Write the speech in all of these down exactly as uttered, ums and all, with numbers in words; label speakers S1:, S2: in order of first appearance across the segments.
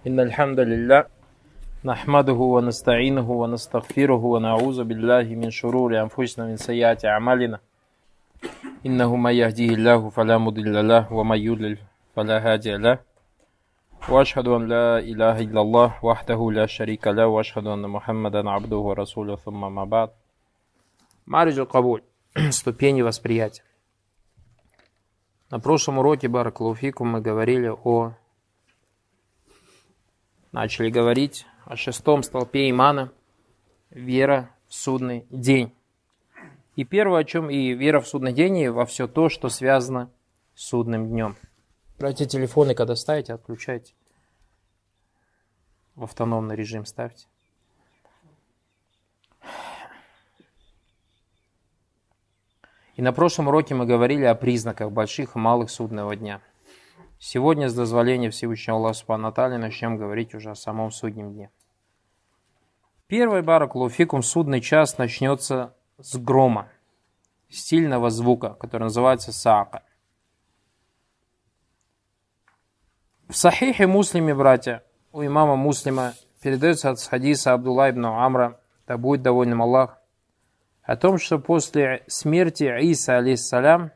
S1: إن الحمد لله نحمده ونستعينه ونستغفره ونعوذ بالله من شرور أنفسنا من سيئات أعمالنا إنه من يهديه الله فلا مضل له ومن يضلل فلا هادي له وأشهد أن لا إله إلا الله وحده لا شريك له وأشهد أن محمدا عبده ورسوله ثم ما بعد. Мариджу Кабуль. Ступени восприятия. На прошлом уроке Баракаллаху фикум мы говорили о... Начали говорить о шестом столпе имана, вера в судный день. И первое, о чем и вера в судный день, и во все то, что связано с судным днем. Братья, телефоны, когда ставите, отключайте. В автономный режим ставьте. И на прошлом уроке мы говорили о признаках больших и малых судного дня. Сегодня, с дозволения Всевышнего Аллаха Субхану ва Тааля, начнем говорить уже о самом суднем дне. Первый Баракаллаху фикум судный час начнется с грома, с сильного звука, который называется саака. В Сахихе Муслиме, братья, у имама Муслима передается от хадиса Абдулла ибн Амра, да будет доволен Аллах, о том, что после смерти Иса, алейхиссалям,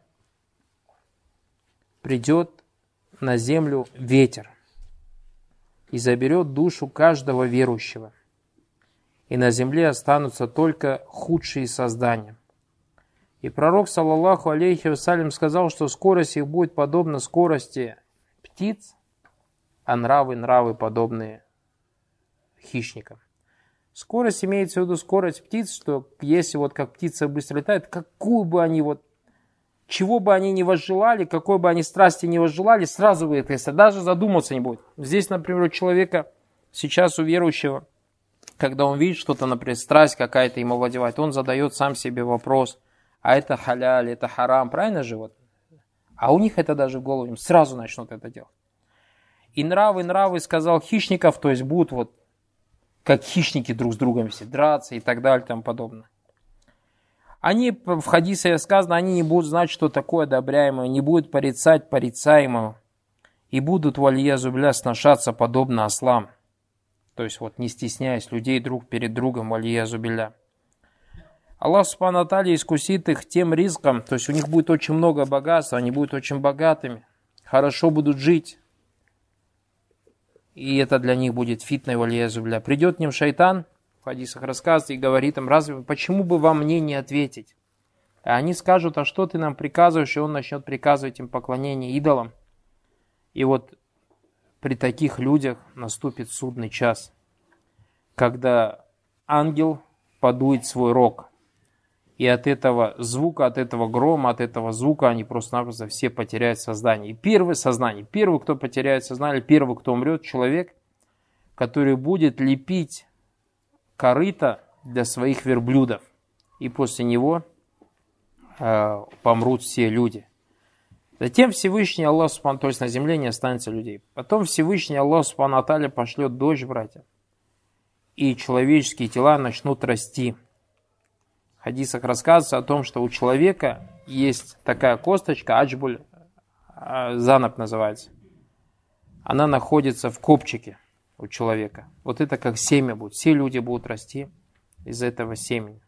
S1: придет на землю ветер и заберет душу каждого верующего. И на земле останутся только худшие создания. И пророк, саллаллаху алейхи вассалям, сказал, что скорость их будет подобна скорости птиц, а нравы, нравы подобные хищникам. Скорость имеется в виду скорость птиц, что если вот как птица быстро летает, какую бы они вот, чего бы они ни возжелали, какой бы они страсти ни возжелали, сразу выйдет, если даже задуматься не будет. Здесь, например, у человека, сейчас у верующего, когда он видит что-то, например, страсть какая-то ему владевает, он задает сам себе вопрос, а это халяль, это харам, правильно же вот? А у них это даже в голову, им сразу начнут это делать. И нравы, нравы, сказал, хищников, то есть будут вот как хищники друг с другом все драться и так далее и тому подобное. Они, в хадисе сказано, они не будут знать, что такое одобряемое, не будут порицать порицаемого, и будут, валия-зу билля, сношаться подобно ослам. То есть, вот, не стесняясь людей друг перед другом, валия-зу билля. Аллах Субхану ва Тааля искусит их тем ризком, то есть, у них будет очень много богатства, они будут очень богатыми, хорошо будут жить. И это для них будет фитной, валия-зу билля. Придет к ним шайтан, в хадисах рассказывает, и говорит им, разве, почему бы вам мне не ответить? А они скажут, а что ты нам приказываешь? И он начнет приказывать им поклонение идолам. И вот при таких людях наступит судный час, когда ангел подует свой рог. И от этого звука, от этого грома, от этого звука они просто-напросто все потеряют сознание. И первое сознание, первый, кто потеряет сознание, первый, кто умрет, человек, который будет лепить корыто для своих верблюдов. И после него э, помрут все люди. Затем Всевышний Аллах Субхану, то есть на земле не останется людей. Потом Всевышний Аллах Субхану ва Тааля пошлет дождь, братья. И человеческие тела начнут расти. В хадисах рассказывается о том, что у человека есть такая косточка, аджбуль, занаб называется. Она находится в копчике у человека. Вот это как семя будет. Все люди будут расти из этого семени.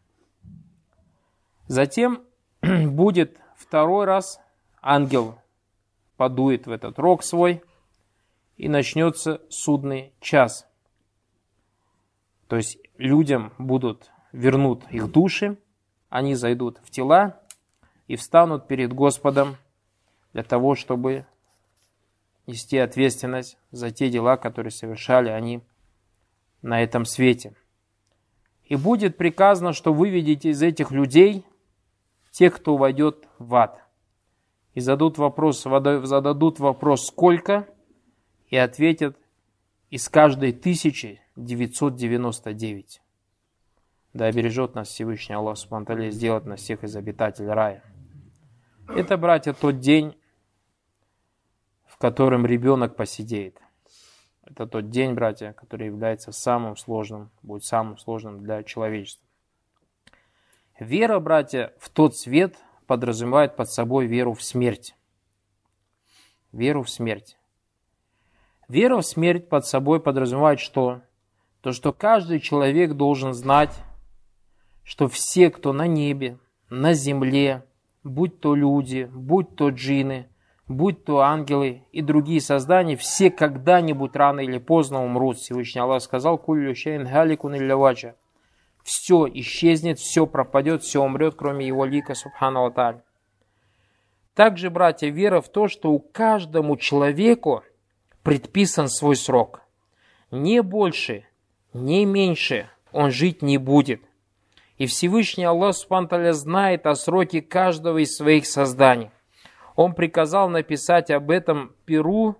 S1: Затем будет второй раз ангел подует в этот рог свой, и начнется судный час. То есть людям будут вернут их души, они зайдут в тела и встанут перед Господом для того, чтобы нести ответственность за те дела, которые совершали они на этом свете. И будет приказано, что выведите из этих людей тех, кто войдет в ад. И зададут вопрос, зададут вопрос сколько, и ответят из каждой тысячи девятьсот девяносто девять. Да обережет нас Всевышний Аллах Субхану ва Тааля, сделать нас всех из обитателей рая. Это, братья, тот день, в котором ребенок посидеет. Это тот день, братья, который является самым сложным, будет самым сложным для человечества. Вера, братья, в тот свет подразумевает под собой веру в смерть. Веру в смерть. Вера в смерть под собой подразумевает что? То, что каждый человек должен знать, что все, кто на небе, на земле, будь то люди, будь то джинны, будь то ангелы и другие создания, все когда-нибудь рано или поздно умрут. Всевышний Аллах сказал: «Куллю шейин галикун илля ваджа». Все исчезнет, все пропадет, все умрет, кроме его лика, субхану ва тааля. Также, братья, вера в то, что у каждому человеку предписан свой срок. Не больше, не меньше он жить не будет. И Всевышний Аллах субхану ва тааля знает о сроке каждого из своих созданий. Он приказал написать об этом перу,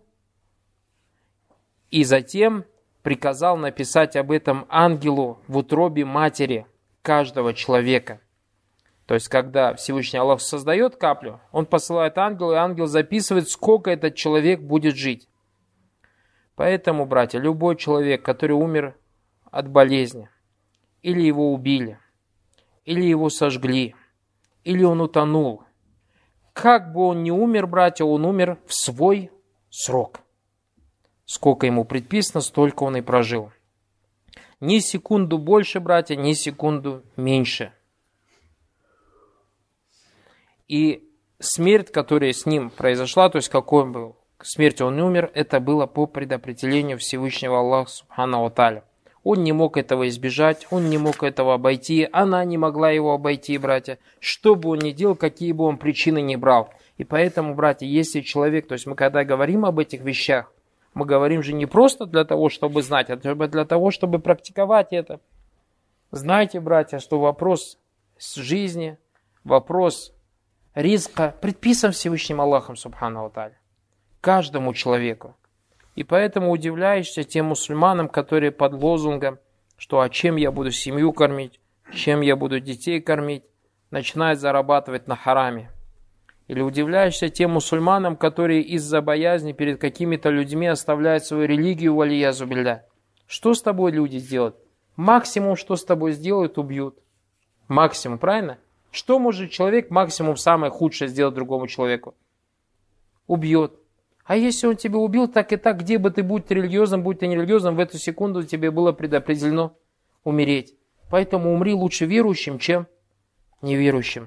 S1: и затем приказал написать об этом ангелу в утробе матери каждого человека. То есть, когда Всевышний Аллах создает каплю, он посылает ангелу, и ангел записывает, сколько этот человек будет жить. Поэтому, братья, любой человек, который умер от болезни, или его убили, или его сожгли, или он утонул, как бы он ни умер, братья, он умер в свой срок. Сколько ему предписано, столько он и прожил. Ни секунду больше, братья, ни секунду меньше. И смерть, которая с ним произошла, то есть какой он был, к смерти он умер, это было по предопределению Всевышнего Аллаха субхану ва тааля. Он не мог этого избежать, он не мог этого обойти, она не могла его обойти, братья. Что бы он ни делал, какие бы он причины ни брал. И поэтому, братья, если человек, то есть мы когда говорим об этих вещах, мы говорим же не просто для того, чтобы знать, а для того, чтобы практиковать это. Знайте, братья, что вопрос жизни, вопрос риска предписан Всевышним Аллахом субхану ва тааля. Каждому человеку. И поэтому удивляешься тем мусульманам, которые под лозунгом, что а чем я буду семью кормить, чем я буду детей кормить, начинают зарабатывать на хараме. Или удивляешься тем мусульманам, которые из-за боязни перед какими-то людьми оставляют свою религию, валиязу билля. Что с тобой люди сделают? Максимум, что с тобой сделают, убьют. Максимум, правильно? Что может человек максимум самое худшее сделать другому человеку? Убьет. А если он тебя убил, так и так, где бы ты будь религиозным, будь ты нерелигиозным, в эту секунду тебе было предопределено умереть. Поэтому умри лучше верующим, чем неверующим.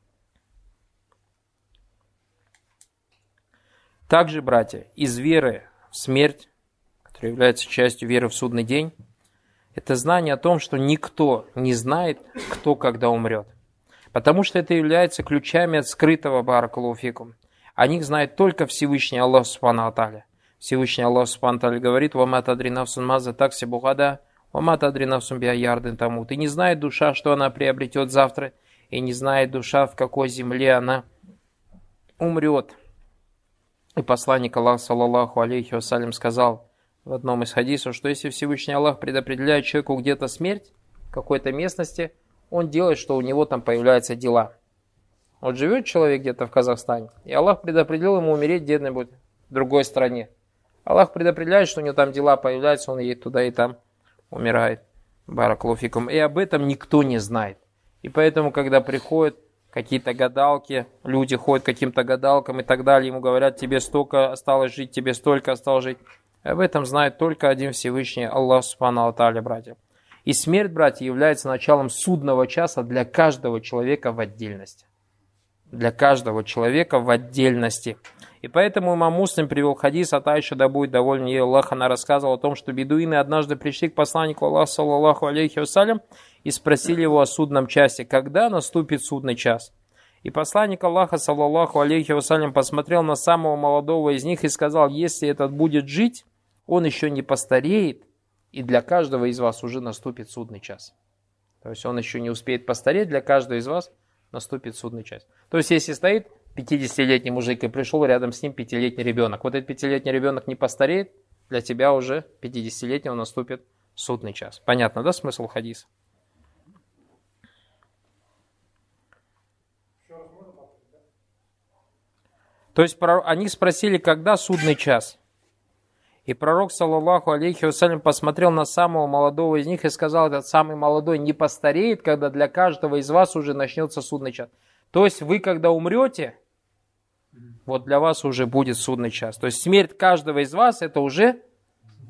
S1: Также, братья, из веры в смерть, которая является частью веры в судный день, это знание о том, что никто не знает, кто когда умрет. Потому что это является ключами от скрытого баракаллаху фикум. О них знает только Всевышний Аллах субхану ва тааля. Всевышний Аллах субхану ва тааля говорит: «Ва ма тадри нафсун ма за таксибу гада, ва ма тадри нафсун би айи ардин тамут». И не знает душа, что она приобретет завтра, и не знает душа, в какой земле она умрет. И посланник Аллаха, саллаллаху алейхи вассалям, сказал в одном из хадисов, что если Всевышний Аллах предопределяет человеку где-то смерть, в какой-то местности, он делает, что у него там появляются дела. Вот живет человек где-то в Казахстане, и Аллах предопределил ему умереть где-нибудь в другой стране. Аллах предопределяет, что у него там дела появляются, он едет туда и там умирает. Баракаллаху фикум. И об этом никто не знает. И поэтому, когда приходят какие-то гадалки, люди ходят к каким-то гадалкам и так далее, ему говорят: тебе столько осталось жить, тебе столько осталось жить. Об этом знает только один Всевышний Аллах субхану ва тааля, братья. И смерть, братья, является началом судного часа для каждого человека в отдельности. Для каждого человека в отдельности. И поэтому имам Муслим привел хадис от Аиши, да будет довольна ей Аллах. Она рассказывала о том, что бедуины однажды пришли к посланнику Аллаха, саллаллаху алейхи вассалям, и спросили его о судном часе, когда наступит судный час. И посланник Аллаха, саллаллаху алейхи вассалям, посмотрел на самого молодого из них и сказал: если этот будет жить, он еще не постареет, и для каждого из вас уже наступит судный час. То есть он еще не успеет постареть, для каждого из вас наступит судный час. То есть если стоит пятидесятилетний мужик и пришел рядом с ним пятилетний ребенок, вот этот пятилетний ребенок не постареет, для тебя уже пятидесятилетнего наступит судный час. Понятно, да, смысл хадиса? То есть они спросили, когда судный час. И пророк, саллаллаху алейхи вассалям, посмотрел на самого молодого из них и сказал: этот самый молодой не постареет, когда для каждого из вас уже начнется судный час. То есть вы, когда умрете, вот для вас уже будет судный час. То есть смерть каждого из вас — это уже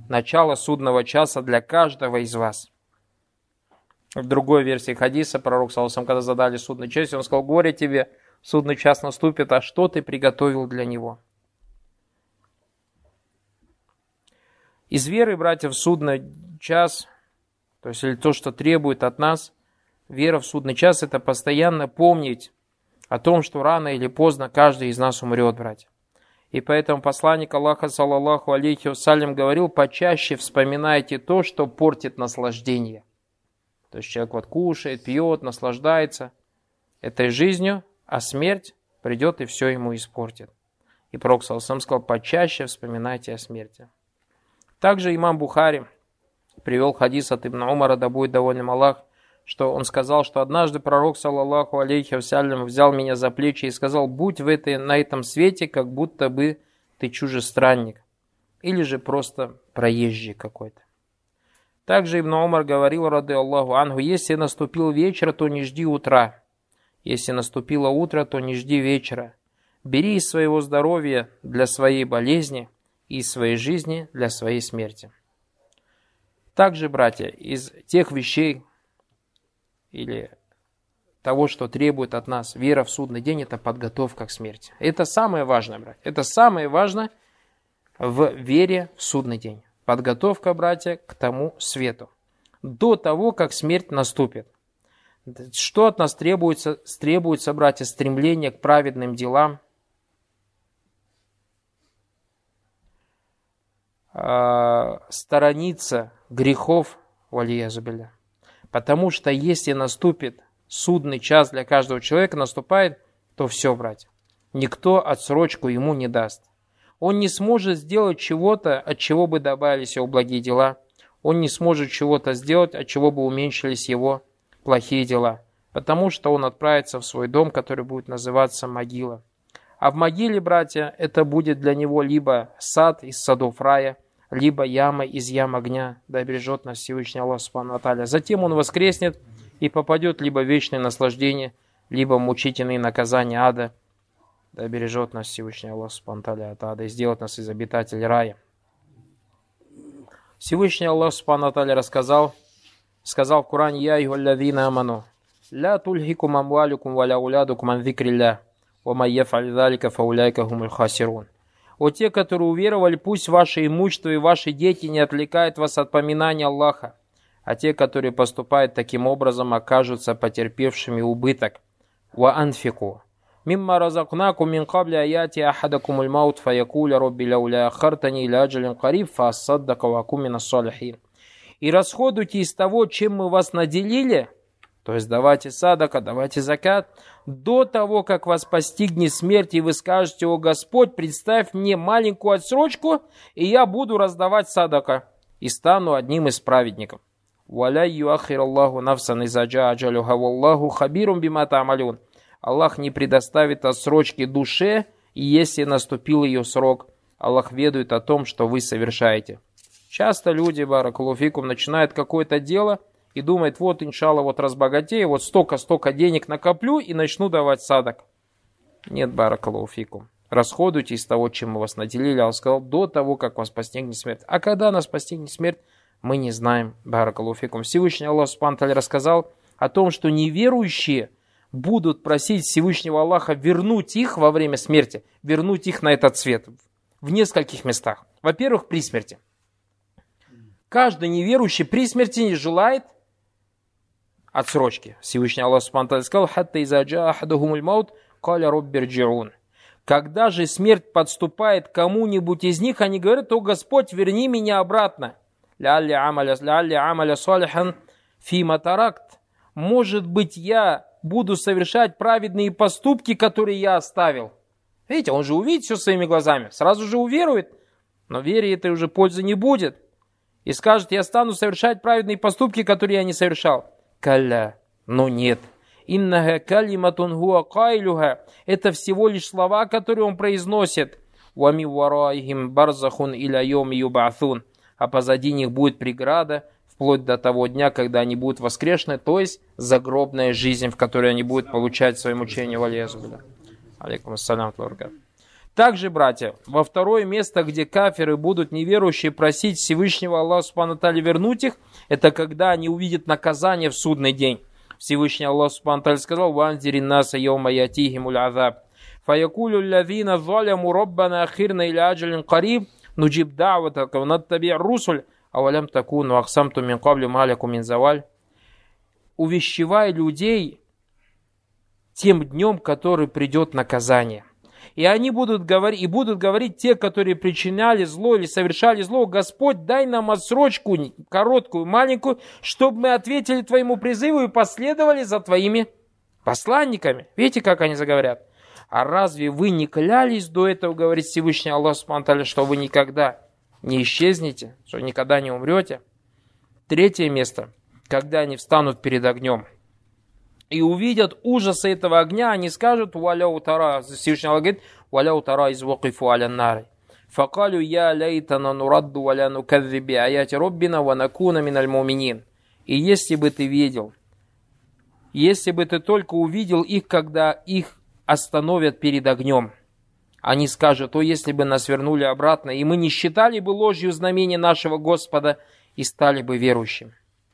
S1: начало судного часа для каждого из вас. В другой версии хадиса пророк, саллаллаху, когда задали судный час, он сказал: горе тебе, судный час наступит, а что ты приготовил для него? Из веры, братья, в судный час, то есть или то, что требует от нас, вера в судный час, это постоянно помнить о том, что рано или поздно каждый из нас умрет, братья. И поэтому посланник Аллаха, саллаллаху алейхи вассалям, говорил: почаще вспоминайте то, что портит наслаждение. То есть человек вот кушает, пьет, наслаждается этой жизнью, а смерть придет и все ему испортит. И пророк саллаллаху алейхи сказал: почаще вспоминайте о смерти. Также имам Бухари привел хадис от Ибн Умара, да будет доволен Аллах, что он сказал, что однажды пророк, саллаллаху алейхи вассалям, взял меня за плечи и сказал: будь в этой, на этом свете, как будто бы ты чужестранник, или же просто проезжий какой-то. Также Ибн Умар говорил, рады Аллаху анху: если наступил вечер, то не жди утра. Если наступило утро, то не жди вечера. Бери из своего здоровья для своей болезни и из своей жизни для своей смерти. Также, братья, из тех вещей, или того, что требует от нас вера в судный день, это подготовка к смерти. Это самое важное, братья. Это самое важное в вере в судный день. Подготовка, братья, к тому свету. До того, как смерть наступит. Что от нас требуется? Требуется, братья, стремление к праведным делам, сторониться грехов, валиязубилля. Потому что если наступит судный час для каждого человека, наступает, то все, братья. Никто отсрочку ему не даст. Он не сможет сделать чего-то, от чего бы добавились его благие дела. Он не сможет чего-то сделать, от чего бы уменьшились его плохие дела. Потому что он отправится в свой дом, который будет называться могила. А в могиле, братья, это будет для него либо сад из садов рая, либо яма из ям огня, да бережет нас Всевышний Аллах Субхану ва Тааля. Затем он воскреснет и попадет либо в вечное наслаждение, либо в мучительные наказания ада, да бережет нас Всевышний Аллах Субхану ва Тааля от ада и сделает нас из обитателей рая. Всевышний Аллах Субхану ва Тааля рассказал, сказал в Коране: «Я айюхаллазина аману, ля тульхикум амвалюкум валя улядукум ан зикрилля, ва ман яф'аль залика фауляйка хумуль хасирун». О те, которые уверовали, пусть ваше имущество и ваши дети не отвлекают вас от поминания Аллаха, а те, которые поступают таким образом, окажутся потерпевшими убыток. Ва анфику мимма разакнакум мин кабли аяти ахадакумуль маут фаякуля робби лауля ахартани иля аджалин кариб фассаддака ва акун минас салихин. И расходуйте из того, чем мы вас наделили, то есть давайте садака, давайте закат, до того, как вас постигнет смерть, и вы скажете: «О Господь, представь мне маленькую отсрочку, и я буду раздавать садака, и стану одним из праведников». «Валя юахир Аллаху нафсан изаджа аджалюха валлаху хабирум бима та'малюн». Аллах не предоставит отсрочки душе, и если наступил ее срок, Аллах ведает о том, что вы совершаете. Часто люди, баракаллаху фикум, начинают какое-то дело и думает: вот, иншаллах, вот разбогатею, вот столько-столько денег накоплю и начну давать садак. Нет, баракаллаху фикум. Расходуйте из того, чем мы вас наделили. Аллах сказал: до того, как вас постигнет смерть. А когда нас постигнет смерть, мы не знаем, баракаллаху фикум. Всевышний Аллах Субхану ва Тааля рассказал о том, что неверующие будут просить Всевышнего Аллаха вернуть их во время смерти, вернуть их на этот свет в нескольких местах. Во-первых, при смерти. Каждый неверующий при смерти не желает отсрочки. Всевышний Аллах Субхану ва Тааля сказал: «Хатта иза джаа ахадухумуль маут, каля робби рджиун». Когда же смерть подступает к кому-нибудь из них, они говорят: «О Господь, верни меня обратно». «Лялли амаля салихан фима таракт». Может быть, я буду совершать праведные поступки, которые я оставил. Видите, он же увидит все своими глазами, сразу же уверует, но вере этой уже пользы не будет. И скажет: я стану совершать праведные поступки, которые я не совершал. Калля, но нет. Иннага калиматун хуа кайлюха. Это всего лишь слова, которые он произносит. Вами вараихим барзахун иля йоми юбаthун. А позади них будет преграда, вплоть до того дня, когда они будут воскрешены, то есть загробная жизнь, в которой они будут получать свое мучение. Алейкум ассалям. Также, братья, во второе место, где кафиры будут неверующие просить Всевышнего Аллаха Субхану ва Тааля вернуть их, это когда они увидят наказание в судный день. Всевышний Аллах Субхану ва Тааля сказал: «Ванзири наса йома ятихимуль азаб. Фаякулю лавина заляму роббана ахирна иля аджалин кариб, нуджиб да'ватака ва наттаби' русуль, авалям такуну ахсамту мин каблю маляку мин заваль». Увещевай людей тем днем, который придет наказание. И они будут говорить, и будут говорить те, которые причиняли зло или совершали зло: Господь, дай нам отсрочку, короткую, маленькую, чтобы мы ответили Твоему призыву и последовали за Твоими посланниками. Видите, как они заговорят? А разве вы не клялись до этого, говорит Всевышний Аллах Субхану ва Тааля, что вы никогда не исчезнете, что никогда не умрете? Третье место, когда они встанут перед огнем и увидят ужасы этого огня, они скажут: «Валяу тара», Всевышний Аллах говорит: «Валяу тара из вакифу аля нари. Факалю я лейтана нурадду валя нукадзиби аяти роббина ва накуна миналь муминин». И если бы ты видел, если бы ты только увидел их, когда их остановят перед огнем, они скажут: «О, если бы нас вернули обратно, и мы не считали бы ложью знамения нашего Господа и стали бы верующими».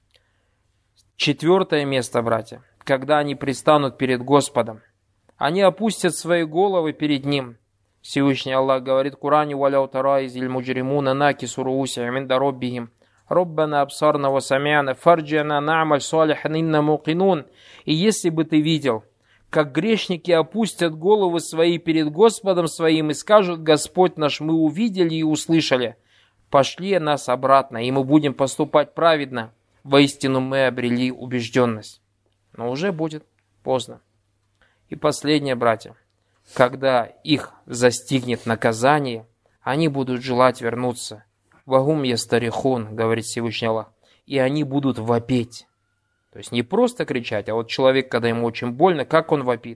S1: Четвертое место, братья, когда они предстанут перед Господом, они опустят свои головы перед Ним. Всевышний Аллах говорит в Коране: «Валяу тара изиль муджримуна накису руусихим инда роббихим, роббана абсарна ва самяна, фарджана на'маль салихан инна мукинун». И если бы ты видел, как грешники опустят головы свои перед Господом своим и скажут: «Господь наш, мы увидели и услышали, пошли нас обратно, и мы будем поступать праведно, воистину мы обрели убежденность». Но уже будет поздно. И последнее, братья, когда их застигнет наказание, они будут желать вернуться. «Вагум ястарихон», говорит Всевышний Аллах, и они будут вопить. То есть не просто кричать, а вот человек, когда ему очень больно, как он вопит.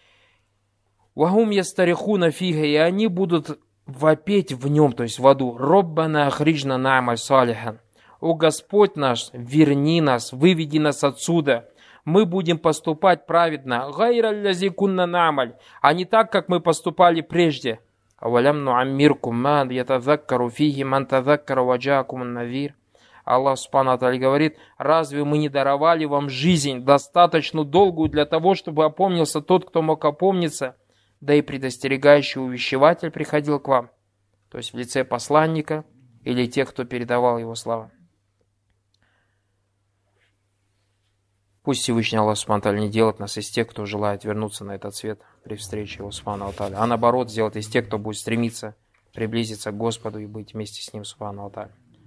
S1: «Вагум ястарихуна фига», и они будут вопить в нем, то есть в аду. «Роббана ахриджна на'маль салихан». «О Господь наш, верни нас, выведи нас отсюда. Мы будем поступать праведно, гайра лязи кунна на'маль, а не так, как мы поступали прежде. Авалям нуаммиркум ман ятазаккару фиги ман тазаккара ваджакум навир». Аллах Субхану ва Тааля говорит: разве мы не даровали вам жизнь, достаточно долгую для того, чтобы опомнился тот, кто мог опомниться, да и предостерегающий увещеватель приходил к вам, то есть в лице посланника или тех, кто передавал его слова. Пусть Всевышний Аллах Субхану ва Тааля не делает нас из тех, кто желает вернуться на этот свет при встрече Его Субхану ва Тааля, а наоборот сделает из тех, кто будет стремиться приблизиться к Господу и быть вместе с Ним Субхану ва Тааля.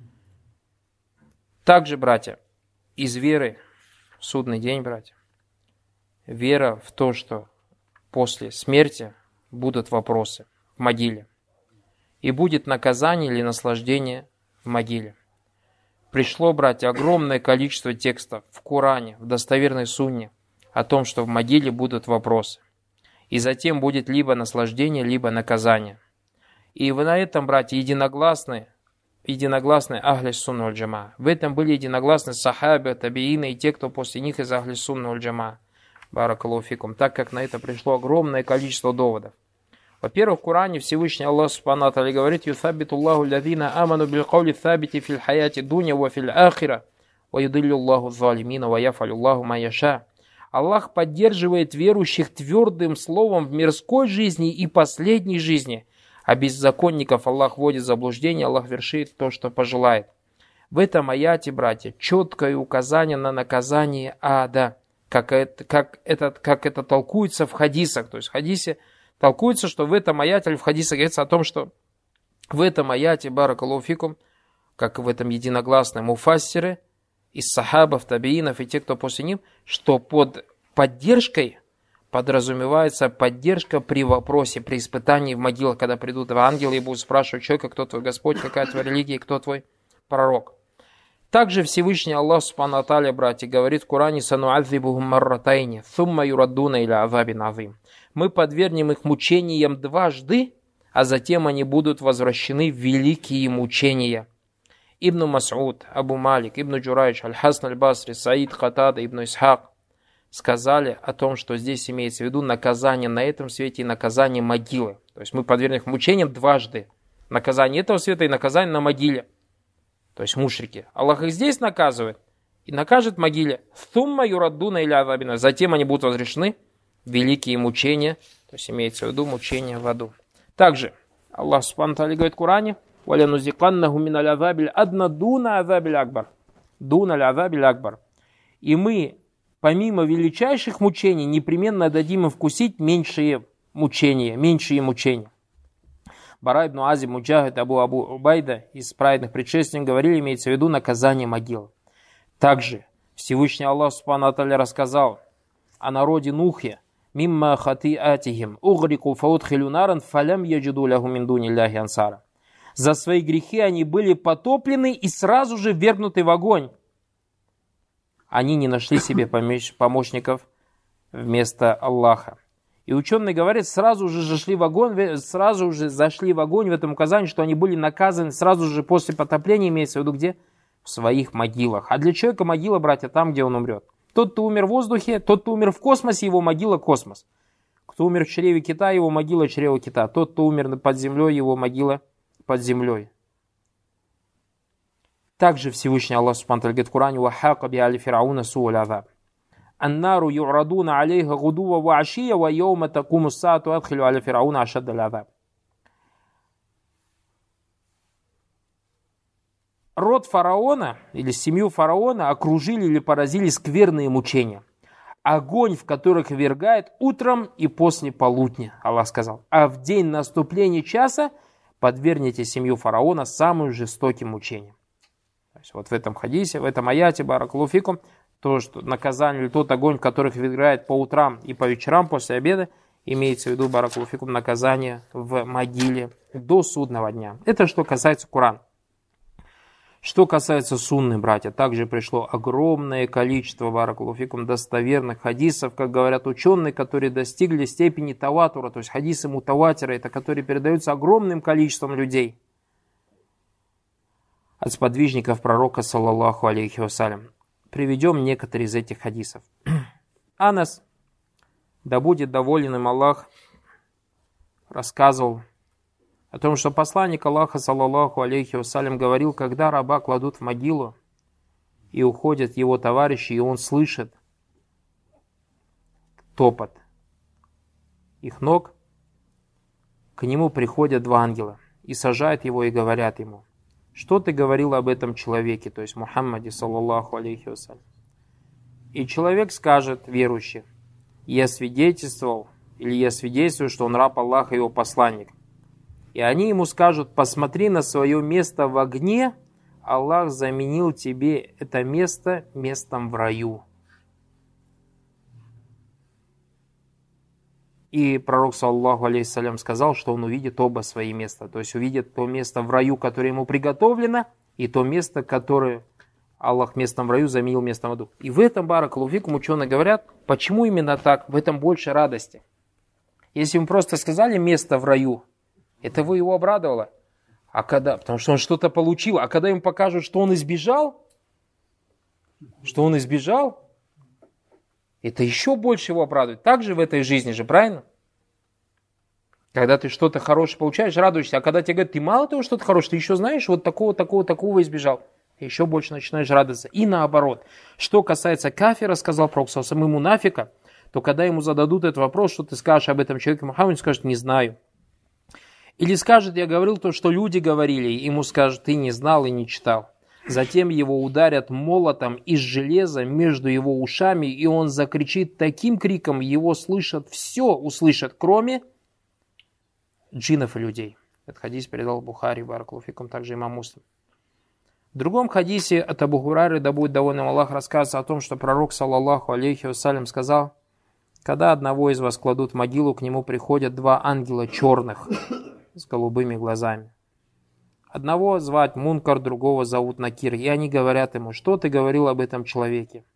S1: Также, братья, из веры в судный день, братья, вера в то, что после смерти будут вопросы в могиле, и будет наказание или наслаждение в могиле. Пришло, братья, огромное количество текстов в Коране, в достоверной сунне о том, что в могиле будут вопросы. И затем будет либо наслаждение, либо наказание. И вы на этом, братья, единогласны, единогласны ахли сунна валь джамаа. В этом были единогласны сахабы, табиины и те, кто после них из ахли сунна валь джамаа. Баракаллаху фикум. Так как на это пришло огромное количество доводов. Во-первых, в Коране Всевышний Аллах Субхану ва Тааля говорит: «Юсаббиту Аллаху лазина аману бил каули сабити фил хаяти дуня ва фил ахира, ва юдиллю Аллаху залимина, ва яфалю Аллаху ма яша». Аллах поддерживает верующих твердым словом в мирской жизни и последней жизни, а беззаконников Аллах вводит в заблуждение, Аллах вершит то, что пожелает. В этом аяте, братья, четкое указание на наказание ада, как это, как это, как это толкуется в хадисах. То есть в хадисе толкуется, что в этом аяте, или в хадисе говорится о том, что в этом аяте, баракаллаху фикум, как в этом единогласные муфассиры из сахабов, табиинов и те, кто после них, что под поддержкой подразумевается поддержка при вопросе, при испытании в могилах, когда придут ангелы и будут спрашивать человека: кто твой Господь, какая твоя религия, кто твой пророк. Также Всевышний Аллах Субхану ва Тааля, братья, говорит в Коране: «Сануаззибухум марратайни, сумма юраддуна иля азабин азим». Мы подвергнем их мучениям дважды, а затем они будут возвращены в великие мучения. Ибн Мас'уд, Абу Малик, Ибн Джурайдж, Аль-Хасан Аль-Басри, Саид Хатада, Ибн Исхак сказали о том, что здесь имеется в виду наказание на этом свете и наказание могилы. То есть мы подвергнем их мучениям дважды. Наказание этого света и наказание на могиле. То есть мушрики. Аллах их здесь наказывает и накажет в могиле. Thumma юраддуна иля азабина. Затем они будут разрешены великие мучения. То есть имеется в виду мучения в аду. Также Аллах субхану ва тааля говорит в Коране: «Валянузиканнаху миналь азабиль адна дуна азабиль акбар». Дуналь азабиль акбар. И мы, помимо величайших мучений, непременно дадим им вкусить меньшие мучения, меньшие мучения. Бара ибн Азиб, Муджахид, Абу Абу Убайда из праведных предшественников говорили, имеется в виду наказание могил. Также Всевышний Аллах субхану ва тааля рассказал о народе Нухе: «Мимма хатиатихим угрику фаудхилю наран фалям яджиду лаху мин дунилляхи ансара». За свои грехи они были потоплены и сразу же ввергнуты в огонь. Они не нашли себе помощников вместо Аллаха. И ученые говорят, сразу же зашли в огонь, сразу же зашли в огонь в этом указании, что они были наказаны сразу же после потопления, имеется в виду где? В своих могилах. А для человека могила, братья, там, где он умрет. Тот, кто умер в воздухе, тот, кто умер в космосе, его могила космос. Кто умер в чреве кита, его могила чрево кита. Тот, кто умер под землей, его могила под землей. Также Всевышний Аллах субхану ва тааля говорит в Коране: «Вахака би али фирауна су'аль азаб. Аннару ю'радуна алейха гудува ва ашия ва йаума такуму саату адхилю али фирауна ашаддаль азаб». Род фараона или семью фараона окружили или поразили скверные мучения. Огонь, в которых ввергает утром и после полудня, Аллах сказал. А в день наступления часа подвергните семью фараона самым жестоким мучениям. То есть вот в этом хадисе, в этом аяте, баракаллаху фикум, то, что наказание или тот огонь, в которых ввергает по утрам и по вечерам после обеда, имеется в виду, баракаллаху фикум, наказание в могиле до судного дня. Это что касается Корана. Что касается сунны, братья, также пришло огромное количество, баракаллаху фикум, достоверных хадисов, как говорят ученые, которые достигли степени таватура, то есть хадисы мутаватира, это которые передаются огромным количеством людей от сподвижников пророка, саллаллаху алейхи вассалям. Приведем некоторые из этих хадисов. Анас, да будет доволен им Аллах, рассказывал о том, что посланник Аллаха, саллаллаху алейхи вассалям, говорил, когда раба кладут в могилу и уходят его товарищи, и он слышит топот их ног, к нему приходят два ангела и сажают его и говорят ему: что ты говорил об этом человеке, то есть Мухаммаде, саллаллаху алейхи вассалям. И человек скажет, верующий: я свидетельствовал, или я свидетельствую, что он раб Аллаха и его посланник. И они ему скажут: посмотри на свое место в огне, Аллах заменил тебе это место местом в раю. И пророк, саллаллаху алейхиссалям, сказал, что он увидит оба свои места. То есть увидит то место в раю, которое ему приготовлено, и то место, которое Аллах местом в раю заменил местом в аду. И в этом, баракаллаху фикум, ученые говорят, почему именно так, в этом больше радости. Если ему просто сказали место в раю, это вы его обрадовало. А когда? Потому что он что-то получил. А когда ему покажут, что он избежал, что он избежал, это еще больше его обрадует. Так же в этой жизни же, правильно? Когда ты что-то хорошее получаешь, радуешься. А когда тебе говорят, ты мало того, что-то хорошее, ты еще знаешь, вот такого, такого, такого избежал. Ты еще больше начинаешь радоваться. И наоборот. Что касается кафира, сказал пророк, самому мунафика, то когда ему зададут этот вопрос, что ты скажешь об этом человеке, Мухаммад скажет: не знаю. Или скажет: я говорил то, что люди говорили, ему скажут: ты не знал и не читал. Затем его ударят молотом из железа между его ушами, и он закричит таким криком, его слышат, все услышат, кроме джиннов и людей. Этот хадис передал Бухари, баракаллаху фикум, также имам Муслим. В другом хадисе от Абу Хурайры, да будет доволен Аллах, рассказывается о том, что пророк, саллаллаху алейхи вассалям, сказал: когда одного из вас кладут в могилу, к нему приходят два ангела черных с голубыми глазами. Одного звать Мункар, другого зовут Накир. И они говорят ему: что ты говорил об этом человеке?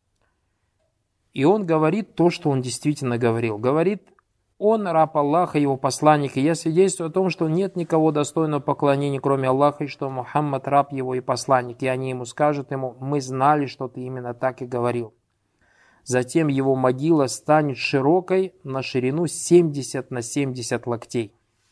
S1: И он говорит то, что он действительно говорил. Говорит: он раб Аллаха, его посланник, и я свидетельствую о том, что нет никого достойного поклонения, кроме Аллаха, и что Мухаммад раб его и посланник. И они ему скажут ему: мы знали, что ты именно так и говорил. Затем его могила станет широкой на ширину семьдесят на семьдесят локтей.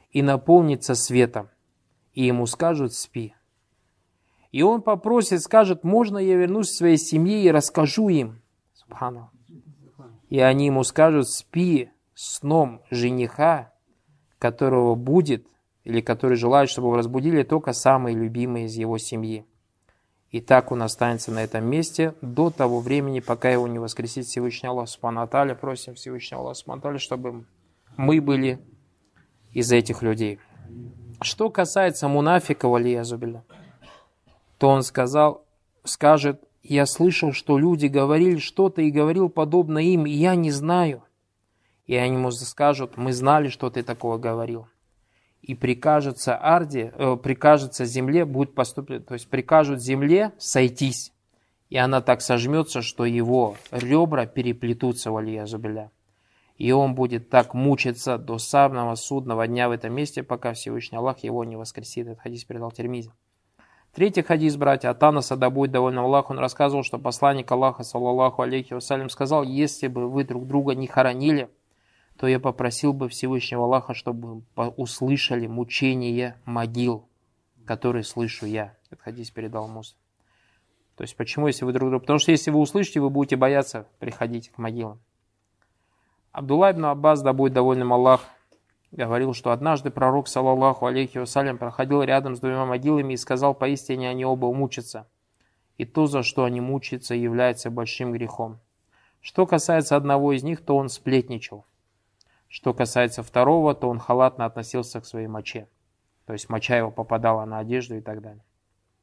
S1: и наполнится светом, и ему скажут «спи». И он попросит, скажет: можно я вернусь к своей семье и расскажу им? Субханаллах. И они ему скажут: спи сном жениха, которого будет, или который желает, чтобы его разбудили только самые любимые из его семьи. И так он останется на этом месте до того времени, пока его не воскресит Всевышний Аллах Субхану ва Тааля. Просим Всевышнего Аллаха Субхану ва Тааля, чтобы мы были из этих людей. Что касается мунафика, валиязу билля, то он сказал, скажет: я слышал, что люди говорили что-то и говорил подобно им, и я не знаю. И они ему скажут: мы знали, что ты такого говорил. И прикажется Арде, э, прикажется земле, будет поступлять, то есть прикажут земле сойтись, и она так сожмется, что его ребра переплетутся, валиязу билля. И он будет так мучиться до самого судного дня в этом месте, пока Всевышний Аллах его не воскресит. Этот хадис передал Тирмизи. Третий хадис, братья, от Анаса, да будет доволен Аллах, он рассказывал, что посланник Аллаха, саллаллаху алейхи вассалям, сказал: если бы вы друг друга не хоронили, то я попросил бы Всевышнего Аллаха, чтобы услышали мучения могил, которые слышу я. Этот хадис передал Муслим. То есть почему, если вы друг друга... Потому что если вы услышите, вы будете бояться приходить к могилам. Абдулла ибн Аббас, да будет довольным Аллах, говорил, что однажды пророк, саллаллаху алейхи вассалям, проходил рядом с двумя могилами и сказал: поистине они оба мучатся, и то, за что они мучаются, является большим грехом. Что касается одного из них, то он сплетничал. Что касается второго, то он халатно относился к своей моче. То есть моча его попадала на одежду и так далее.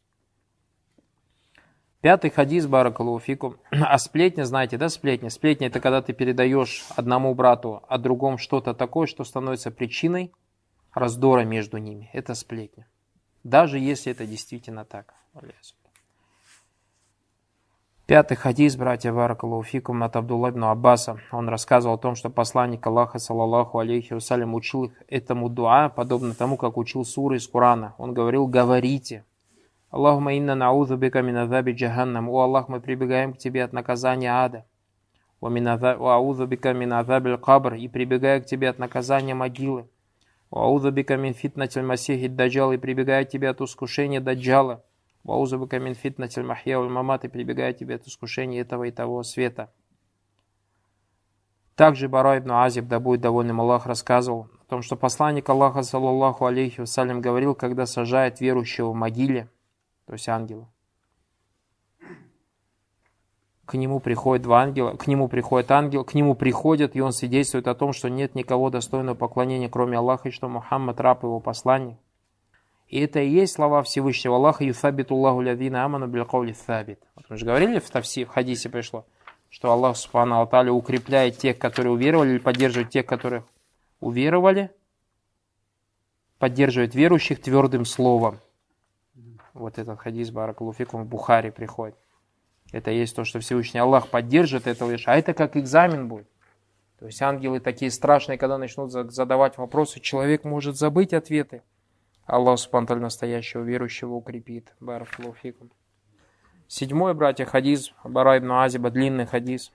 S1: Пятый хадис, баракаллаху фикум. А сплетня, знаете, да, сплетня? Сплетня — это когда ты передаешь одному брату о другом что-то такое, что становится причиной раздора между ними. Это сплетня. Даже если это действительно так. Пятый хадис, братья, баракаллаху фикум, от Абдулла ибн Аббаса. Он рассказывал о том, что посланник Аллаха, саллаллаху алейхи вассалям, учил их этому дуа, подобно тому, как учил суры из Корана. Он говорил: говорите: Аллахума инна наузу бика мин азаби джаханнам. О Аллах, мы прибегаем к тебе от наказания ада. Ва аузу бика мин азаби аль-кабр. И прибегаю к тебе от наказания могилы. Ва аузу бика мин фитнатиль масихи даджал. И прибегаю к тебе от искушения даджала. Ва аузу бика мин фитнатиль махья валь мамат. И прибегаю к тебе от искушения этого и того света. Также Бара ибн Азиб, да будет довольным Аллах, рассказывал о том, что посланник Аллаха, саллаллаху алейхи вассалям, говорил, когда сажает верующего в могиле, то есть ангела, к нему приходят два ангела, к нему приходит ангел, к нему приходят, и он свидетельствует о том, что нет никого достойного поклонения, кроме Аллаха, и что Мухаммад раб его посланник. И это и есть слова Всевышнего Аллаха: «Юсаббитуллаху лядзина аману билкаули саббит». Вот мы же говорили, в тавси, в хадисе пришло, что Аллах Субхану ва Тааля укрепляет тех, которые уверовали, или поддерживает тех, которых уверовали, поддерживает верующих твердым словом. Вот этот хадис, баракаллаху фикум, в Бухари приходит. Это есть то, что Всевышний Аллах поддержит это лишь. А это как экзамен будет. То есть ангелы такие страшные, когда начнут задавать вопросы, человек может забыть ответы. Аллах субхану ва тааля настоящего верующего укрепит. Баракаллаху фикум. Седьмой, братья, хадис Бара ибн Азиба, длинный хадис.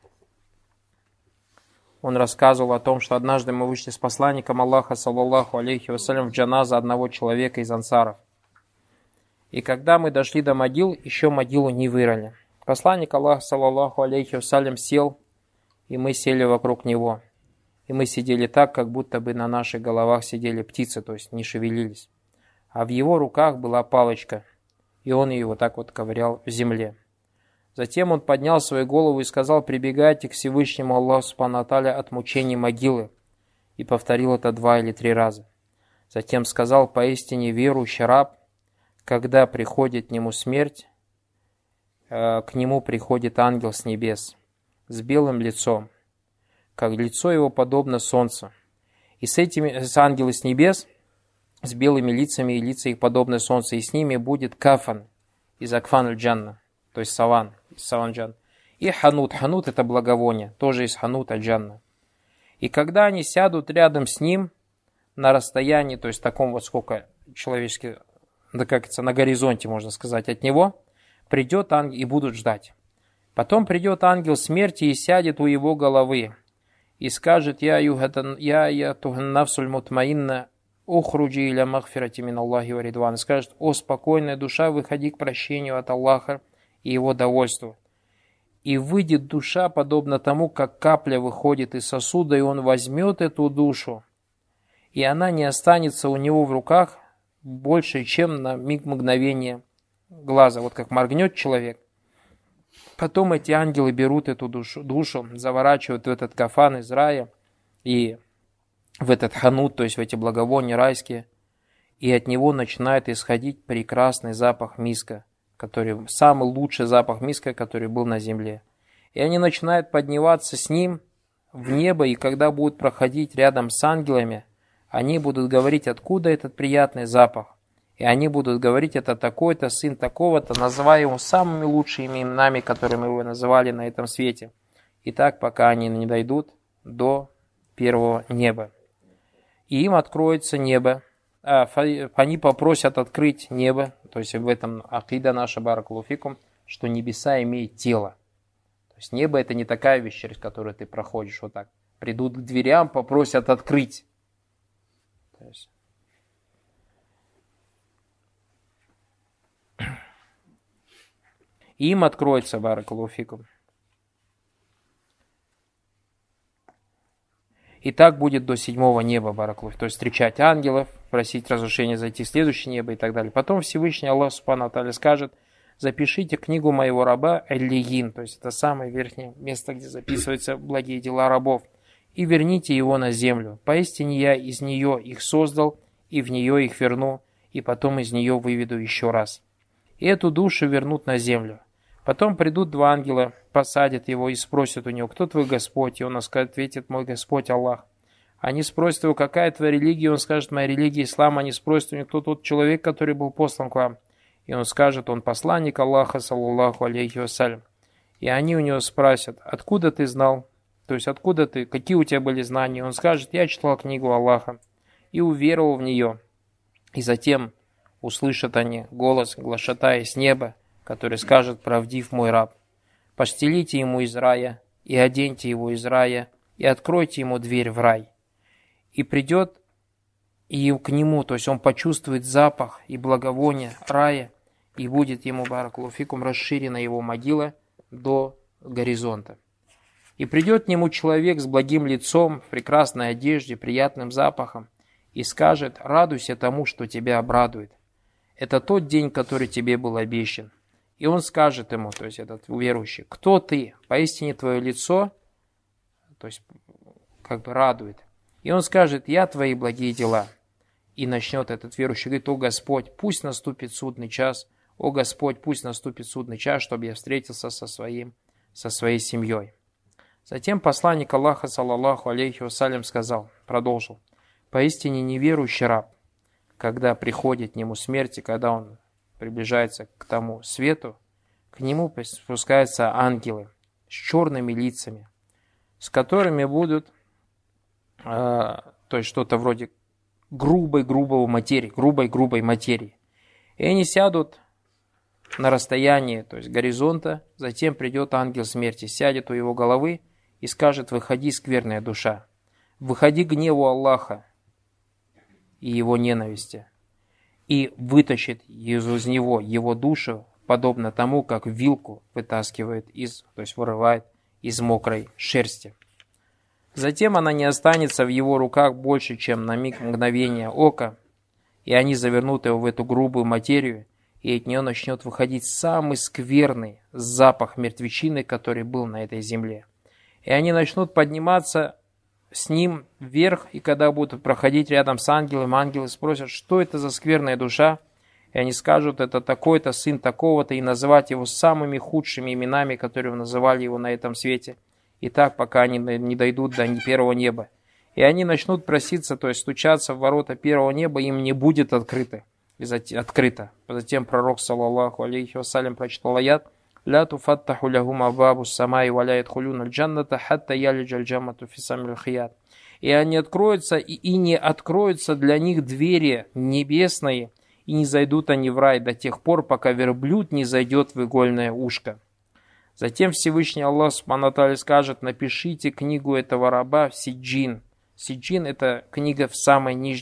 S1: Он рассказывал о том, что однажды мы вышли с посланником Аллаха, саллаллаху алейхи вассалям, в джаназа одного человека из ансаров. И когда мы дошли до могил, еще могилу не вырыли. Посланник Аллаха, саллаллаху алейхи вассалям, сел, и мы сели вокруг него. И мы сидели так, как будто бы на наших головах сидели птицы, то есть не шевелились. А в его руках была палочка, и он ее вот так вот ковырял в земле. Затем он поднял свою голову и сказал: прибегайте к Всевышнему Аллаху субхану ва тааля от мучений могилы. И повторил это два или три раза. Затем сказал: поистине верующий раб, когда приходит к нему смерть, к нему приходит ангел с небес, с белым лицом, как лицо его подобно солнцу. И с этими с ангелы с небес, с белыми лицами, и лица их подобны солнцу, и с ними будет кафан из акфан аль-джанна, то есть саван, из саван-джанна. И ханут, ханут — это благовоние, тоже из ханут аль-джанна. И когда они сядут рядом с ним на расстоянии, то есть таком вот сколько человеческий, да как это, на горизонте, можно сказать, от него, придет ангел и будут ждать. Потом придет ангел смерти и сядет у его головы и скажет: «Я ятуханнафсуль мутмаинна, «Охруджи иля махфирати мин Аллахи ва ридван». Скажет: «О спокойная душа, выходи к прощению от Аллаха и его довольству». И выйдет душа, подобно тому, как капля выходит из сосуда, и он возьмет эту душу, и она не останется у него в руках больше, чем на миг мгновения глаза. Вот как моргнет человек. Потом эти ангелы берут эту душу, душу, заворачивают в этот кафан из рая и в этот ханут, то есть в эти благовония райские, и от него начинает исходить прекрасный запах миска, который самый лучший запах миска, который был на земле. И они начинают подниматься с ним в небо, и когда будут проходить рядом с ангелами, они будут говорить, откуда этот приятный запах. И они будут говорить, это такой-то, сын такого-то, называя его самыми лучшими именами, которыми его называли на этом свете. И так, пока они не дойдут до первого неба. И им откроется небо. А, они попросят открыть небо, то есть в этом акида наша, баракаллаху фикум, что небеса имеют тело. То есть небо это не такая вещь, через которую ты проходишь вот так. Придут к дверям, попросят открыть. То есть... И им откроется, баракаллаху фикум. И так будет до седьмого неба, баракаллаху. То есть встречать ангелов, просить разрешения зайти в следующее небо и так далее. Потом Всевышний Аллах Субхану ва Тааля скажет: запишите книгу моего раба Эль-Лигин, то есть это самое верхнее место, где записываются благие дела рабов, и верните его на землю. Поистине я из нее их создал, и в нее их верну, и потом из нее выведу еще раз. И эту душу вернут на землю. Потом придут два ангела, посадят его и спросят у него: кто твой Господь? И он ответит: мой Господь Аллах. Они спросят его: какая твоя религия? Он скажет: моя религия ислам. Они спросят у него: кто тот человек, который был послан к вам? И он скажет: он посланник Аллаха, саллаллаху алейхи вассалям. И они у него спросят: откуда ты знал? То есть откуда ты, какие у тебя были знания? Он скажет: я читал книгу Аллаха и уверовал в нее. И затем услышат они голос, глашатая с неба, который скажет: правдив мой раб. Постелите ему из рая, и оденьте его из рая, и откройте ему дверь в рай. И придет и к нему, то есть он почувствует запах и благовоние рая, и будет ему, баракаллаху фикум, расширена его могила до горизонта. И придет к нему человек с благим лицом, в прекрасной одежде, приятным запахом, и скажет: радуйся тому, что тебя обрадует. Это тот день, который тебе был обещан. И он скажет ему, то есть этот верующий: кто ты? Поистине твое лицо, то есть как бы радует. И он скажет: я твои благие дела. И начнет этот верующий говорить: о Господь, пусть наступит судный час, о Господь, пусть наступит судный час, чтобы я встретился со, своим, со своей семьей. Затем посланник Аллаха, саллаллаху алейхи вассалям, сказал, продолжил: поистине неверующий раб, когда приходит к нему смерть, и когда он приближается к тому свету, к нему спускаются ангелы с черными лицами, с которыми будут, э, то есть что-то вроде грубой-грубого материи, грубой-грубой материи. И они сядут на расстоянии, то есть горизонта, затем придет ангел смерти, сядет у его головы и скажет: выходи, скверная душа, выходи гневу Аллаха и его ненависти, и вытащит из него его душу, подобно тому, как вилку вытаскивает из, то есть вырывает из мокрой шерсти. Затем она не останется в его руках больше, чем на миг мгновения ока, и они завернут его в эту грубую материю, и от нее начнет выходить самый скверный запах мертвечины, который был на этой земле. И они начнут подниматься с ним вверх, и когда будут проходить рядом с ангелом, ангелы спросят: что это за скверная душа? И они скажут: это такой-то, сын такого-то, и называть его самыми худшими именами, которые называли его на этом свете. И так, пока они не дойдут до первого неба. И они начнут проситься, то есть стучаться в ворота первого неба, им не будет открыто. И затем, открыто. Затем пророк, саллаллаху алейхи вассалям, прочитал аят: «Ля туфаттаху лягум абабу самай валя ядхулюна джанната хатта ялиджаль джамату фисамиль хият». И они откроются, и, и не откроются для них двери небесные, и не зайдут они в рай до тех пор, пока верблюд не зайдет в игольное ушко. Затем Всевышний Аллах Субхану ва Тааля скажет: напишите книгу этого раба в Сиджин. Сиджин — это книга в самой нижней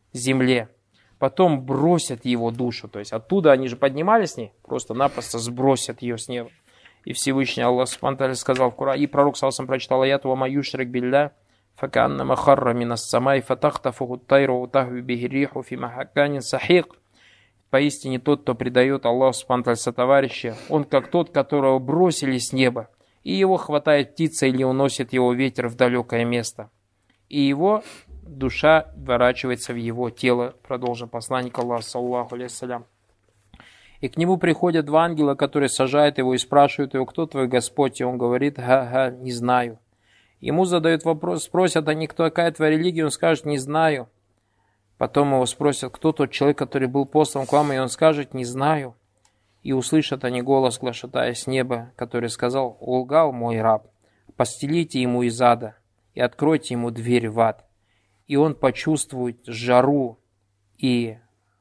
S1: земле, потом бросят его душу. То есть оттуда они же поднимались с ней, просто-напросто сбросят ее с неба. И Всевышний Аллах Субхану сказал в Коране, и пророк саллаллаху алейхи ва саллям прочитал аят: «Ва ма юшрик билля факаннама харра минас самай фатахтафуху тайру ва тахви биhi риху фи махаканин сахик». Поистине тот, кто предает Аллаху Субхану сотоварища, он как тот, которого бросили с неба, и его хватает птица или уносит его ветер в далекое место. И его душа ворачивается в его тело, продолжил посланник Аллаха, саллаллаху алейхи ва саллям. И к нему приходят два ангела, которые сажают его и спрашивают его: кто твой Господь? И он говорит: га-га, не знаю. Ему задают вопрос, спросят они, кто какая твоя религия, он скажет: не знаю. Потом его спросят: кто тот человек, который был послан к вам, и он скажет: не знаю. И услышат они голос, глашатая с неба, который сказал: лгал мой раб, постелите ему из ада и откройте ему дверь в ад. И он почувствует жару и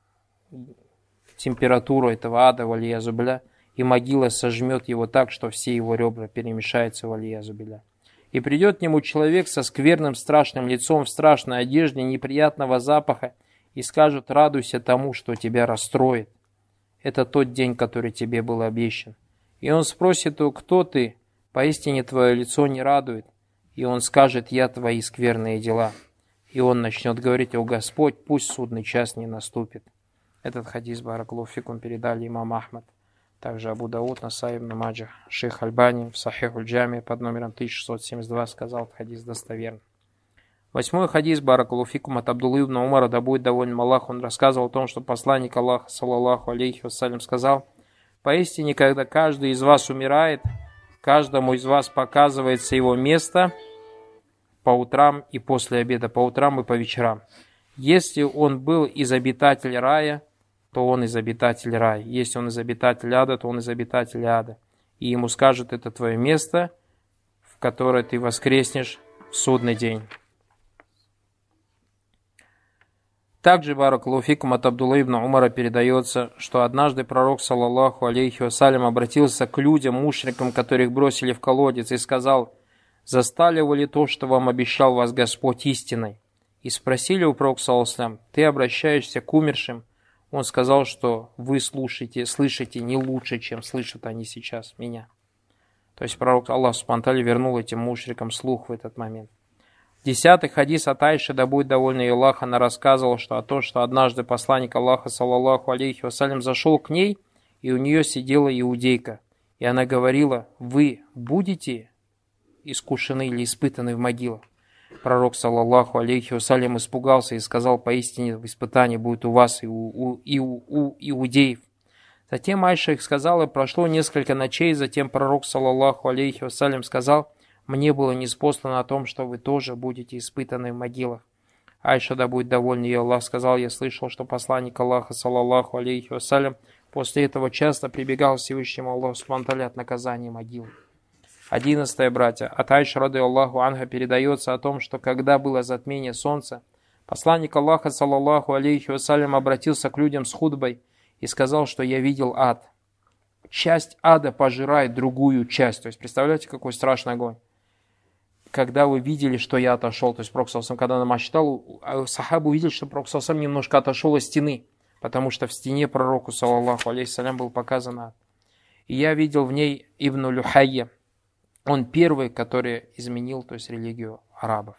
S1: температуру этого ада, валия зубля, и могила сожмет его так, что все его ребра перемешаются, валия зубля. И придет к нему человек со скверным страшным лицом, в страшной одежде, неприятного запаха, и скажет: радуйся тому, что тебя расстроит. Это тот день, который тебе был обещан. И он спросит его: кто ты? Поистине твое лицо не радует. И он скажет: я твои скверные дела. И он начнет говорить: о Господь, пусть судный час не наступит. Этот хадис, баракаллаху фикум, передали имам Ахмад, также Абу Дауд, Насаи ибн Маджах. Шейх Альбани в Сахихуль Джами под номером тысяча шестьсот семьдесят два сказал: этот хадис достоверен. Восьмой хадис, баракаллаху фикум, от Абдуллы ибн Умара, да будет доволен Аллах. Он рассказывал о том, что посланник Аллаха, саллаллаху алейхи ва саллям, сказал: поистине, когда каждый из вас умирает, каждому из вас показывается его место по утрам и после обеда, по утрам и по вечерам. Если он был из обитателей рая, то он из обитателей рая. Если он из обитателей ада, то он из обитателей ада. И ему скажут: это твое место, в которое ты воскреснешь в судный день. Также, баракаллаху фикум, от Абдуллы ибн Умара передается, что однажды пророк, саллаллаху алейхи ва саллям, обратился к людям, мушрикам, которых бросили в колодец, и сказал: застали вы ли то, что вам обещал вас Господь истиной? И спросили у пророка, саллаллаху алейхи ва саллям: ты обращаешься к умершим? Он сказал, что вы слушаете, слышите не лучше, чем слышат они сейчас меня. То есть пророк Аллах субхану ва тааля вернул этим мушрикам слух в этот момент. Десятый хадис от Айши, да будет довольна ей Аллах, она рассказывала, что о том, что однажды посланник Аллаха, саллаллаху алейхи ва саллям, зашел к ней, и у нее сидела иудейка. И она говорила: вы будете искушены или испытаны в могилах? Пророк, саллаллаху алейхи ва саллям, испугался и сказал: поистине испытание будет у вас и у, у, и у, у иудеев. Затем Айша их сказала: прошло несколько ночей, затем пророк, саллаллаху алейхи ва саллям, сказал: мне было ниспослано о том, что вы тоже будете испытаны в могилах. Айша, да будет довольна ей Аллах, сказал: я слышал, что посланник Аллаха, саллаллаху алейхи ва саллям, после этого часто прибегал к Всевышнему Аллаху субхану ва тааля от наказания могил. Одиннадцатое, братья. От Айши, ради Аллаху анха, передается о том, что когда было затмение солнца, посланник Аллаха, саллаллаху алейхи ва саллям, обратился к людям с хутбой и сказал, что я видел ад. Часть ада пожирает другую часть. То есть, представляете, какой страшный огонь. Когда вы видели, что я отошел, то есть пророк, когда нам читал, сахабы увидели, что пророк немножко отошел от стены, потому что в стене пророку, саллаллаху алейхи салям, был показан ад. И я видел в ней Ибн Люхайя. Он первый, который изменил, то есть, религию арабов.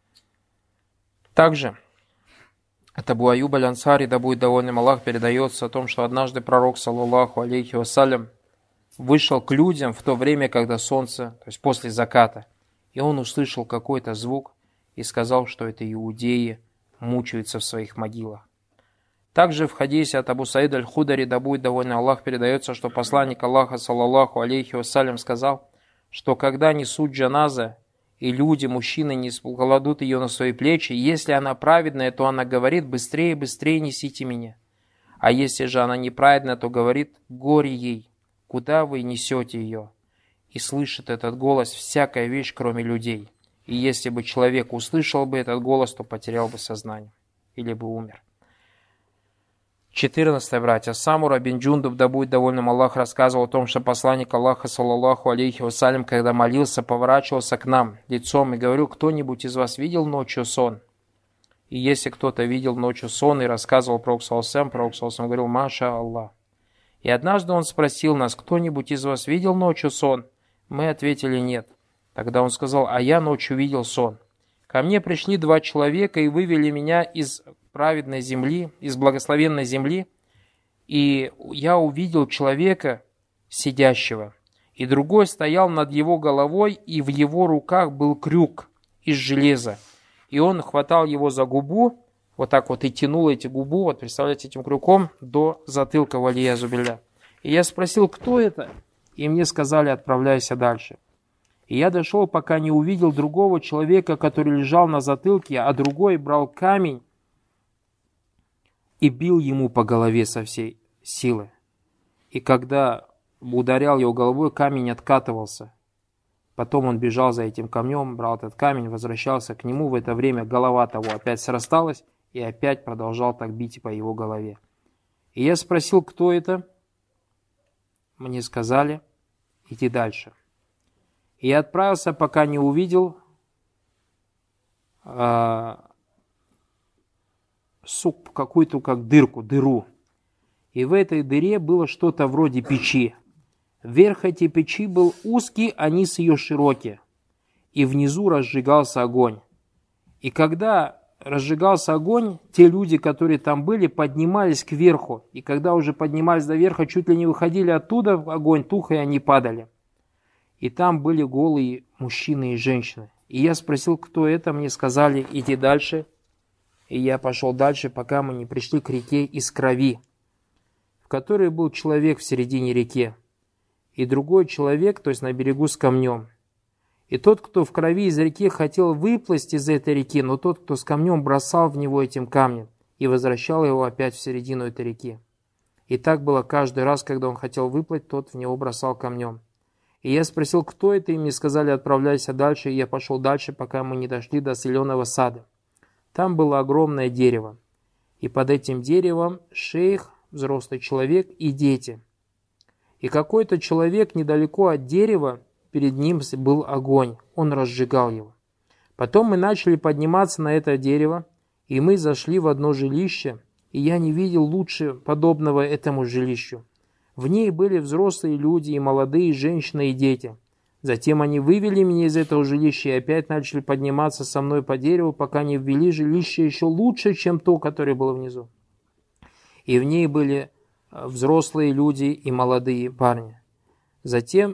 S1: Также от Абу Аюба аль-Ансари, да будет доволен Аллах, передается о том, что однажды пророк, саллаллаху алейхи ва саллям, вышел к людям в то время, когда солнце, то есть после заката, и он услышал какой-то звук и сказал, что это иудеи мучаются в своих могилах. Также в хадисе от Абу Саида аль-Худари, да будет доволен Аллах, передается, что посланник Аллаха, саллаллаху алейхи ва саллям, сказал, что когда несут джаназа, и люди, мужчины, не кладут ее на свои плечи, если она праведная, то она говорит: быстрее, быстрее несите меня. А если же она неправедная, то говорит: горе ей, куда вы несете ее? И слышит этот голос всякая вещь, кроме людей. И если бы человек услышал бы этот голос, то потерял бы сознание или бы умер. четырнадцатое, братья. Самура бин Джундуб, да будет довольным Аллах, рассказывал о том, что посланник Аллаха, саллаллаху алейхи ва саллям, когда молился, поворачивался к нам лицом и говорил: кто-нибудь из вас видел ночью сон? И если кто-то видел ночью сон и рассказывал пророк саллаллаху алейхи ва саллям, пророк саллаллаху алейхи ва саллям говорил: «Маша Аллах». И однажды он спросил нас: «Кто-нибудь из вас видел ночью сон?» Мы ответили: «Нет». Тогда он сказал: «А я ночью видел сон. Ко мне пришли два человека и вывели меня из праведной земли, из благословенной земли, и я увидел человека сидящего, и другой стоял над его головой, и в его руках был крюк из железа, и он хватал его за губу, вот так вот и тянул эти губу, вот представляете, этим крюком до затылка, валия зубилля. И я спросил: кто это? И мне сказали: отправляйся дальше. И я дошел, пока не увидел другого человека, который лежал на затылке, а другой брал камень и бил ему по голове со всей силы. И когда ударял его головой, камень откатывался. Потом он бежал за этим камнем, брал этот камень, возвращался к нему. В это время голова того опять срасталась, и опять продолжал так бить по его голове. И я спросил: кто это? Мне сказали: иди дальше. И я отправился, пока не увидел э, сук, какую-то как дырку, дыру. И в этой дыре было что-то вроде печи. Верх этой печи был узкий, а низ ее широкий. И внизу разжигался огонь. И когда разжигался огонь, те люди, которые там были, поднимались кверху. И когда уже поднимались до верха, чуть ли не выходили оттуда в огонь, тух, и они падали. И там были голые мужчины и женщины. И я спросил: кто это? Мне сказали: иди дальше. И я пошел дальше, пока мы не пришли к реке из крови, в которой был человек в середине реки, и другой человек, то есть на берегу, с камнем. И тот, кто в крови из реки, хотел выплыть из этой реки, но тот, кто с камнем, бросал в него этим камнем и возвращал его опять в середину этой реки. И так было каждый раз, когда он хотел выплыть, тот в него бросал камнем. И я спросил: кто это? И мне сказали: отправляйся дальше. И я пошел дальше, пока мы не дошли до зеленого сада. Там было огромное дерево. И под этим деревом шейх, взрослый человек, и дети. И какой-то человек недалеко от дерева, перед ним был огонь. Он разжигал его. Потом мы начали подниматься на это дерево, и мы зашли в одно жилище, и я не видел лучше подобного этому жилищу. В ней были взрослые люди, и молодые, и женщины, и дети. Затем они вывели меня из этого жилища и опять начали подниматься со мной по дереву, пока не ввели жилище еще лучше, чем то, которое было внизу. И в ней были взрослые люди и молодые парни. Затем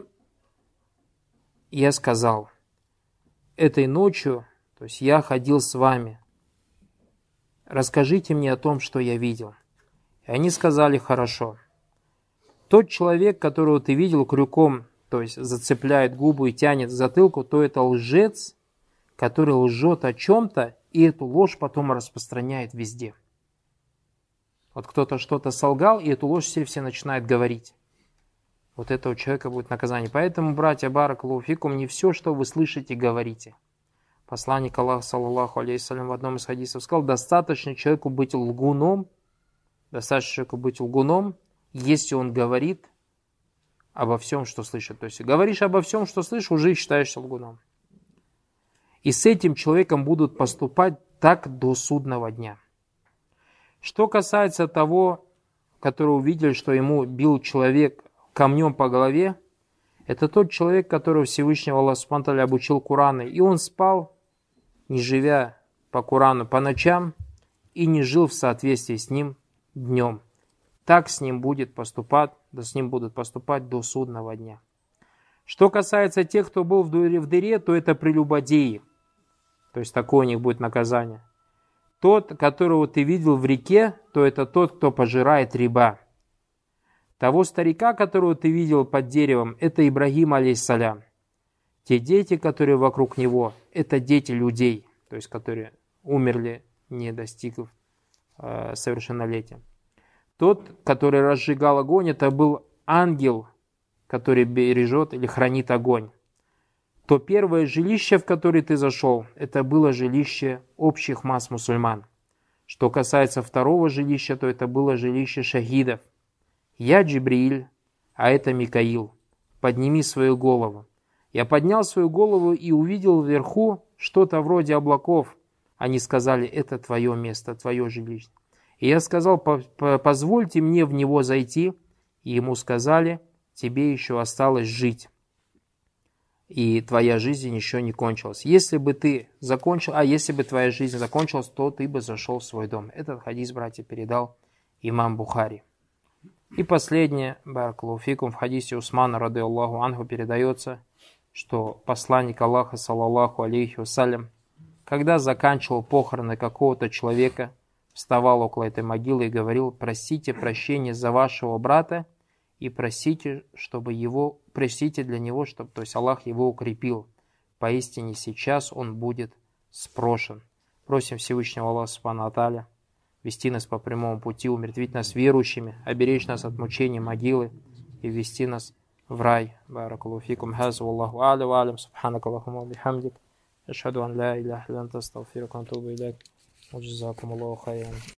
S1: я сказал: этой ночью, то есть я ходил с вами, расскажите мне о том, что я видел. И они сказали: хорошо. Тот человек, которого ты видел крюком, то есть зацепляет губу и тянет к затылку, то это лжец, который лжет о чем-то, и эту ложь потом распространяет везде. Вот кто-то что-то солгал, и эту ложь все, все начинают говорить. Вот этого человека будет наказание. Поэтому, братья, баракаллаху фикум, не все, что вы слышите, говорите. Посланник Аллаха, саллаллаху алейхи ва саллям, в одном из хадисов сказал: достаточно человеку быть лгуном, достаточно человеку быть лгуном, если он говорит обо всем, что слышит. То есть говоришь обо всем, что слышишь, уже считаешься лгуном. И с этим человеком будут поступать так до судного дня. Что касается того, который увидели, что ему бил человек камнем по голове, это тот человек, которого Всевышнего Аллах Субхану ва Тааля обучил Корану. И он спал, не живя по Корану по ночам, и не жил в соответствии с ним днем. Так с ним будет поступать, да с ним будут поступать до судного дня. Что касается тех, кто был в дыре, в дыре, то это прелюбодеи. То есть такое у них будет наказание. Тот, которого ты видел в реке, то это тот, кто пожирает риба. Того старика, которого ты видел под деревом, это Ибрагим алейхиссалям. Те дети, которые вокруг него, это дети людей, то есть которые умерли, не достигнув э, совершеннолетия. Тот, который разжигал огонь, это был ангел, который бережет или хранит огонь. То первое жилище, в которое ты зашел, это было жилище общих масс мусульман. Что касается второго жилища, то это было жилище шахидов. Я Джибриль, а это Микаил. Подними свою голову. Я поднял свою голову и увидел вверху что-то вроде облаков, Они сказали: это твое место, твое жилище. И я сказал: позвольте мне в него зайти. И ему сказали: тебе еще осталось жить, и твоя жизнь еще не кончилась. Если бы ты закончил, а если бы твоя жизнь закончилась, то ты бы зашел в свой дом. Этот хадис, братья, передал имам Бухари. И последнее, баракаллаху фикум, в хадисе Усмана, рады Аллаху анху, передается, что посланник Аллаха, саллаллаху алейхи вассалям, когда заканчивал похороны какого-то человека, вставал около этой могилы и говорил: просите прощения за вашего брата и просите, чтобы его, просите для него, чтобы, то есть Аллах его укрепил. Поистине сейчас он будет спрошен. Просим Всевышнего Аллаха субхану ва тааля вести нас по прямому пути, умертвить нас верующими, оберечь нас от мучений могилы и ввести нас в рай. Баракаллаху фикум. Хаза валлаху а'ля ва алям. Субханакаллахумма ва бихамдик. Ашхаду ан ла иляха илля анта, астагфирука ва атубу илейк. Джазакумуллаху хайран.